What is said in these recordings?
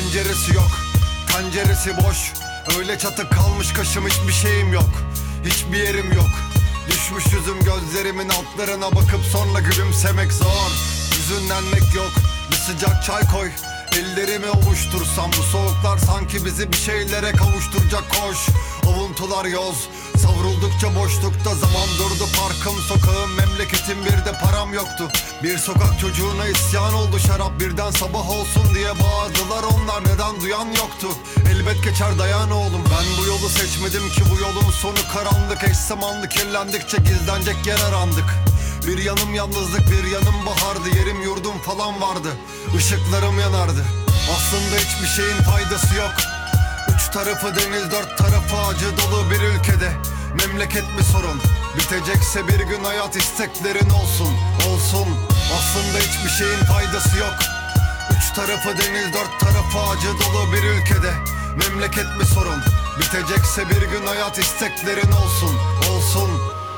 Penceresi yok, tenceresi boş. Öyle çatık kalmış kaşım, hiçbir şeyim yok. Hiçbir yerim yok. Düşmüş yüzüm gözlerimin altlarına bakıp sonra gülümsemek zor. Hüzünlenmek yok. Bir sıcak çay koy, ellerimi ovuştursam. Bu soğuklar sanki bizi bir şeylere kavuşturacak, koş. Avuntular yoz, savruldukça boşlukta zaman durdu. Parkım, sokağım, memleketim, bir de param yoktu. Bir sokak çocuğuna isyan oldu şarap. Birden sabah olsun diye bağırdılar onlar, neden duyan yoktu. Elbet geçer, dayan oğlum. Ben bu yolu seçmedim ki, bu yolun sonu karanlık. Eş zamanlı kirlendikçe gizlenecek yer arandık. Bir yanım yalnızlık, bir yanım bahardı. Yerim yurdum falan vardı, ışıklarım yanardı. Aslında hiçbir şeyin faydası yok. Üç tarafı deniz, dört tarafı acı dolu bir ülkede. Memleket mi sorun? Bitecekse bir gün hayat, isteklerin olsun, olsun. Aslında hiçbir şeyin faydası yok. Üç tarafı deniz, dört tarafı acı dolu bir ülkede. Memleket mi sorun? Bitecekse bir gün hayat, isteklerin olsun, olsun.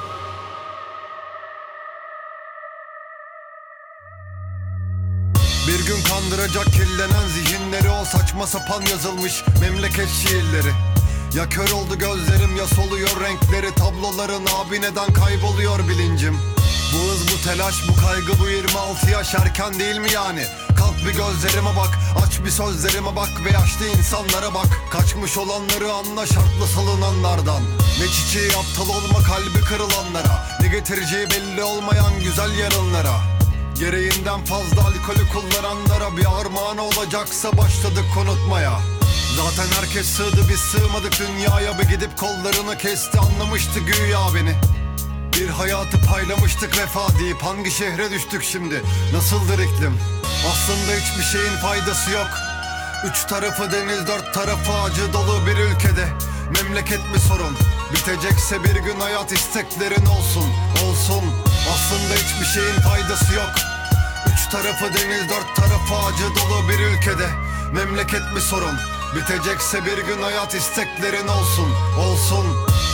Bir gün kandıracak kirlenen zihinleri, o saçma sapan yazılmış memleket şiirleri. Ya kör oldu gözlerim, ya soluyor renkleri. Tabloların abi neden kayboluyor bilincim. Bu hız, bu telaş, bu kaygı, bu 26 yaş erken değil mi yani? Kalk bir gözlerime bak, aç bir sözlerime bak ve yaşlı insanlara bak. Kaçmış olanları anla, şartlı salınanlardan. Ne çiçeği, aptal olma kalbi kırılanlara. Ne getireceği belli olmayan güzel yarınlara. Gereğinden fazla alkolü kullaranlara bir armağan olacaksa başladık konutmaya. Zaten herkes sığdı, biz sığmadık dünyaya. Bir gidip kollarını kesti, anlamıştı güya beni. Bir hayatı paylamıştık vefa deyip, hangi şehre düştük şimdi? Nasıldır iklim? Aslında hiçbir şeyin faydası yok. Üç tarafı deniz, dört tarafı acı dolu bir ülkede. Memleket mi sorun? Bitecekse bir gün hayat, isteklerin olsun, olsun. Aslında hiçbir şeyin faydası yok. Üç tarafı deniz, dört tarafı acı dolu bir ülkede. Memleket mi sorun? Bitecekse bir gün hayat, isteklerin olsun, olsun.